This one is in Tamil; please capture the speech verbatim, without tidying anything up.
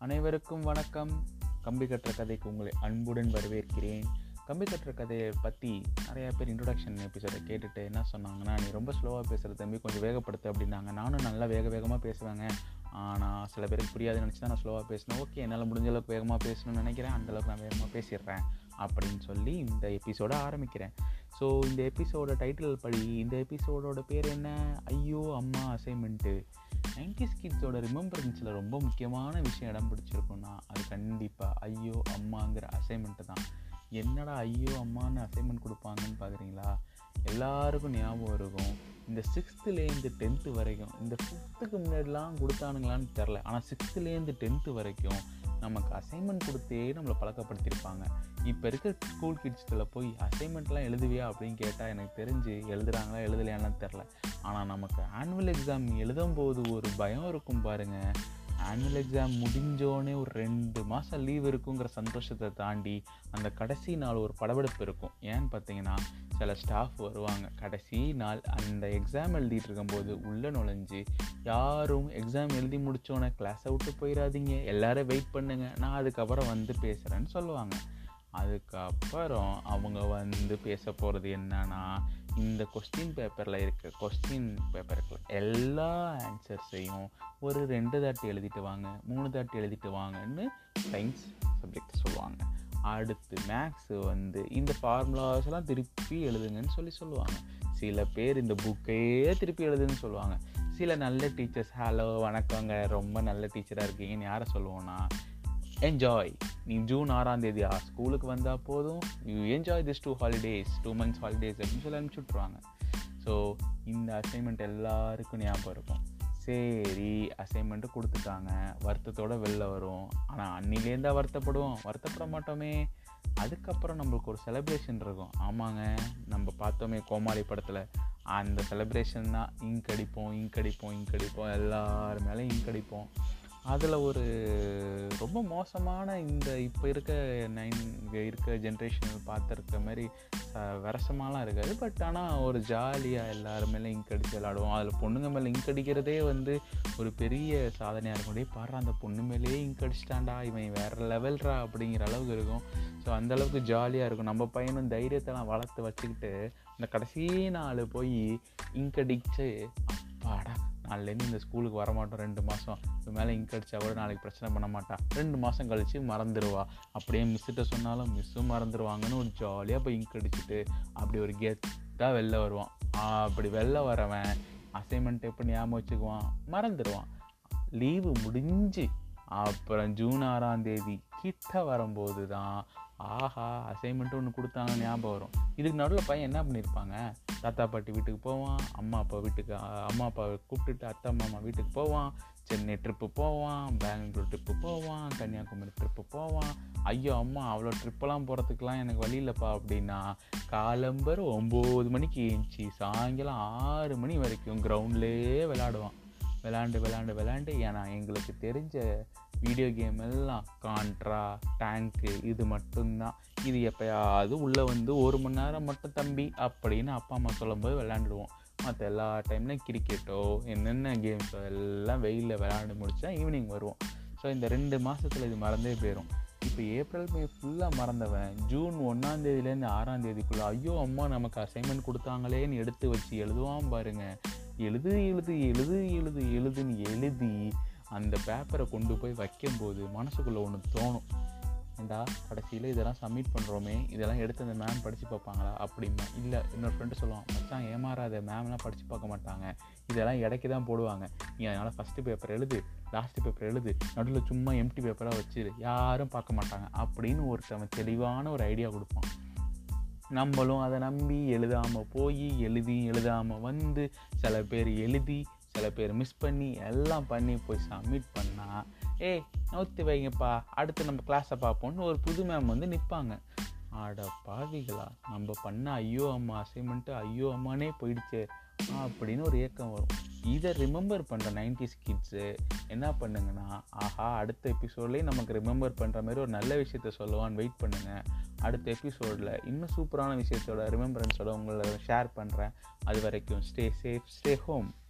அனைவருக்கும் வணக்கம். கம்பி கட்டுற கதைக்கு உங்களை அன்புடன் வரவேற்கிறேன். கம்பி கட்டுற கதையை பற்றி நிறையா பேர் இன்ட்ரொடக்ஷன் எபிசோடை கேட்டுட்டு என்ன சொன்னாங்கன்னா, நீ ரொம்ப ஸ்லோவாக பேசுகிற தம்பி, கொஞ்சம் வேகப்படுத்து அப்படின்னாங்க. நானும் நல்லா வேக வேகமாக பேசுவேங்க. ஆனால் சில பேருக்கு புரியாது நினச்சி தான் நான் ஸ்லோவாக பேசினேன். ஓகே, என்னால் முடிஞ்ச அளவுக்கு வேகமாக பேசணும்னு நினைக்கிறேன், அந்தளவுக்கு நான் வேகமாக பேசிடுறேன் அப்படின்னு சொல்லி இந்த எபிசோடை ஆரம்பிக்கிறேன். ஸோ இந்த எபிசோட டைட்டில் படி, இந்த எபிசோடோட பேர் என்ன? ஐயோ அம்மா அசைன்மெண்ட்டு. நைன்டிஸ் கிட்ஸோட ரிமெம்பரன்ஸில் ரொம்ப முக்கியமான விஷயம் இடம் பிடிச்சிருக்குன்னா அது கண்டிப்பாக ஐயோ அம்மாங்கிற அசைன்மெண்ட்டு தான். என்னடா ஐயோ அம்மான்னு அசைன்மெண்ட் கொடுப்பாங்கன்னு பார்க்குறீங்களா? எல்லாருக்கும் ஞாபகம் இருக்கும், இந்த சிக்ஸ்த்துலேருந்து டென்த்து வரைக்கும், இந்த ஃபிஃப்த்துக்கு முன்னாடிலாம் கொடுத்தானுங்களான்னு தெரில, ஆனால் சிக்ஸ்த்துலேருந்து டென்த்து வரைக்கும் நமக்கு அசைன்மெண்ட் கொடுத்தே நம்மளை பழக்கப்படுத்தியிருப்பாங்க. இப்போ இருக்கிற ஸ்கூல் கிட்ஸ்கில் போய் அசைன்மெண்ட்லாம் எழுதுவியா அப்படின்னு கேட்டால் எனக்கு தெரிஞ்சு எழுதுகிறாங்களா எழுதலையான்னு தெரில. ஆனால் நமக்கு ஆனுவல் எக்ஸாம் எழுதும்போது ஒரு பயம் இருக்கும் பாருங்கள். ஆனுவல் எக்ஸாம் முடிஞ்சோடனே ஒரு ரெண்டு மாதம் லீவ் இருக்குங்கிற சந்தோஷத்தை தாண்டி அந்த கடைசி நாள் ஒரு படபடப்பு இருக்கும். ஏன்னு பார்த்தீங்கன்னா, சில ஸ்டாஃப் வருவாங்க கடைசி நாள் அந்த எக்ஸாம் எழுதிட்டு இருக்கும்போது உள்ளே நுழைஞ்சு, யாரும் எக்ஸாம் எழுதி முடித்தோன்னே கிளாஸை விட்டு போயிடாதீங்க, எல்லோரும் வெயிட் பண்ணுங்க, நான் அதுக்கப்புறம் வந்து பேசுகிறேன்னு சொல்லுவாங்க. அதுக்கப்புறம் அவங்க வந்து பேச போகிறது என்னன்னா, இந்த கொஸ்டின் பேப்பரில் இருக்க கொஸ்டின் பேப்பருக்கு எல்லா ஆன்சர்ஸையும் ஒரு ரெண்டு தாட்டி எழுதிட்டு வாங்க, மூணு தாட்டி எழுதிட்டு வாங்கன்னு சயின்ஸ் சப்ஜெக்ட் சொல்லுவாங்க. அடுத்து மேக்ஸு வந்து இந்த ஃபார்முலாஸ்லாம் திருப்பி எழுதுங்கன்னு சொல்லி சொல்லுவாங்க. சில பேர் இந்த புக்கையே திருப்பி எழுதுன்னு சொல்லுவாங்க. சில நல்ல டீச்சர்ஸ், ஹலோ வணக்கங்க, ரொம்ப நல்ல டீச்சராக இருக்கீங்கன்னு யாரை சொல்லுவோன்னா, என்ஜாய், நீ ஜூன் ஆறாம் தேதியா ஸ்கூலுக்கு வந்தால் போதும், you enjoy this two holidays two months holidays அப்படின்னு சொல்லி அனுப்பிச்சுட்ருவாங்க. ஸோ இந்த அசைன்மெண்ட் எல்லாருக்கும் ஞாபகம் இருக்கும். சரி, அசைன்மெண்ட்டு கொடுத்துட்டாங்க, வருத்தத்தோடு வெளில வரும். ஆனால் அன்னிலேருந்தா வருத்தப்படுவோம், வருத்தப்பட மாட்டோமே. அதுக்கப்புறம் நம்மளுக்கு ஒரு செலிப்ரேஷன் இருக்கும். ஆமாங்க, நம்ம பார்த்தோமே கோமாளி படத்தில், அந்த செலிப்ரேஷன் தான். இங்க் அடிப்போம் இங்க் அடிப்போம் இங்க் அடிப்போம் எல்லார் மேலே இங்க் அடிப்போம். அதில் ஒரு ரொம்ப மோசமான இந்த இப்போ இருக்க நைன் இங்கே இருக்க ஜென்ரேஷன் பார்த்துருக்க மாதிரி வரசமாலாம் இருக்காது. பட் ஆனால் ஒரு ஜாலியாக எல்லாருமேலே இங்க் அடித்து விளாடுவோம். அதில் பொண்ணுங்க மேலே இங்க் அடிக்கிறதே வந்து ஒரு பெரிய சாதனையாக இருக்கும். அப்படியே பாடுறா, அந்த பொண்ணு மேலேயே இங்க் அடிச்சிட்டான்டா, இவன் வேறு லெவல்ரா அப்படிங்கிற அளவுக்கு இருக்கும். ஸோ அந்தளவுக்கு ஜாலியாக இருக்கும். நம்ம பையனும் தைரியத்தெல்லாம் வளர்த்து வச்சுக்கிட்டு இந்த கடைசி நாள் போய் இங்க் அடிச்சு, அப்பாடா நாலுலேருந்து இந்த ஸ்கூலுக்கு வரமாட்டோம், ரெண்டு மாதம் இப்போ மேலே இங்க் அடித்தா கூட நாளைக்கு பிரச்சனை பண்ண மாட்டா, ரெண்டு மாதம் கழித்து மறந்துடுவா, அப்படியே மிஸ்ஸிட்ட சொன்னாலும் மிஸ்ஸும் மறந்துடுவாங்கன்னு ஒரு ஜாலியாக போய் இங்க் அடிச்சுட்டு அப்படி ஒரு கெத்தாக வெளில வருவான். அப்படி வெளில வரவன் அசைன்மெண்ட் எப்படி ஞாபகம் வச்சுக்குவான்? மறந்துடுவான். லீவு முடிஞ்சு அப்புறம் ஜூன் ஆறாம் தேதி கிட்ட வரும்போது தான் ஆஹா அசைன்மெண்ட்டு ஒன்று கொடுத்தாங்க ஞாபகம் வரும். இதுக்கு நடுவில் பையன் என்ன பண்ணியிருப்பாங்க, தாத்தா பாட்டி வீட்டுக்கு போவான், அம்மா அப்பா வீட்டுக்கு அம்மா அப்பாவை கூப்பிட்டுட்டு அத்தை மாமா வீட்டுக்கு போவான், சென்னை ட்ரிப்பு போவான், பெங்களூர் ட்ரிப்பு போவான், கன்னியாகுமரி ட்ரிப்பு போவான். ஐயோ அம்மா அவ்வளோ ட்ரிப்பெல்லாம் போகிறதுக்கெலாம் எனக்கு வழி இல்லைப்பா அப்படின்னா, காலம்பர் ஒம்பது மணிக்கு ஏஞ்சி சாயங்காலம் ஆறு மணி வரைக்கும் கிரவுண்ட்லேயே விளாடுவான். விளாண்டு விளாண்டு விளாண்டு ஏன்னா எங்களுக்கு தெரிஞ்ச வீடியோ கேம் எல்லாம் கான்ட்ரா, டேங்க்கு, இது மட்டும்தான். இது எப்போயாவது உள்ளே வந்து ஒரு மணி நேரம் மட்டும் தம்பி அப்படின்னு அப்பா அம்மா சொல்லும்போது விளாண்டுடுவோம். மற்ற எல்லா டைம்லையும் கிரிக்கெட்டோ என்னென்ன கேம்ஸோ எல்லாம் வெயிலில் விளையாண்டு முடிச்சா ஈவினிங் வருவோம். ஸோ இந்த ரெண்டு மாதத்தில் இது மறந்தே போயிடும். இப்போ ஏப்ரல் மே ஃபுல்லாக மறந்தவன் ஜூன் ஒன்றாந்தேதியிலேருந்து ஆறாம் தேதிக்குள்ளே ஐயோ அம்மா நமக்கு அசைன்மெண்ட் கொடுத்தாங்களேன்னு எடுத்து வச்சு எழுதுவான் பாருங்கள். எழுது எழுது எழுது எழுது எழுதுன்னு எழுதி அந்த பேப்பரை கொண்டு போய் வைக்கும்போது மனசுக்குள்ளே ஒன்று தோணும், ஏண்டா கடைசியில் இதெல்லாம் சப்மிட் பண்ணுறோமே, இதெல்லாம் எடுத்து அந்த மேம் படித்து பார்ப்பாங்களா அப்படிமா. இல்லை, இன்னொரு ஃப்ரெண்டு சொல்லுவான், மச்சான் ஏமாறாத, மேம்லாம் படித்து பார்க்க மாட்டாங்க, இதெல்லாம் இடைக்கி தான் போடுவாங்க, நீ அதனால் ஃபஸ்ட்டு பேப்பர் எழுது, லாஸ்ட்டு பேப்பர் எழுது, நடுவில் சும்மா எம்டி பேப்பராக வச்சிரு, யாரும் பார்க்க மாட்டாங்க அப்படின்னு ஒருத்தவன் தெளிவான ஒரு ஐடியா கொடுப்பான். நம்மளும் அதை நம்பி எழுதாமல் போய் எழுதி எழுதாமல் வந்து சில பேர் எழுதி சில பேர் மிஸ் பண்ணி எல்லாம் பண்ணி போய் சப்மிட் பண்ணால், ஏய் நோத்தி வைங்கப்பா அடுத்து நம்ம கிளாஸை பார்ப்போம்னு ஒரு புது மேம் வந்து நிற்பாங்க. ஆட பாவிகளா, நம்ம பண்ண ஐயோ அம்மா அசைன்மெண்ட்டு ஐயோ அம்மானே போயிடுச்சு அப்படின்னு ஒரு ஏக்கம் வரும். இதை ரிமெம்பர் பண்ணுற நைன்டிஸ் கிட்ஸு என்ன பண்ணுங்கன்னா, ஆஹா அடுத்த எபிசோட்லேயே நமக்கு ரிமெம்பர் பண்ணுற மாதிரி ஒரு நல்ல விஷயத்த சொல்லுவான்னு வெயிட் பண்ணுங்கள். அடுத்த எபிசோடில் இன்னும் சூப்பரான விஷயத்தோட ரிமெம்பரன்ஸோட உங்களை ஷேர் பண்ணுறேன். அது வரைக்கும் ஸ்டே சேஃப், ஸ்டே ஹோம்.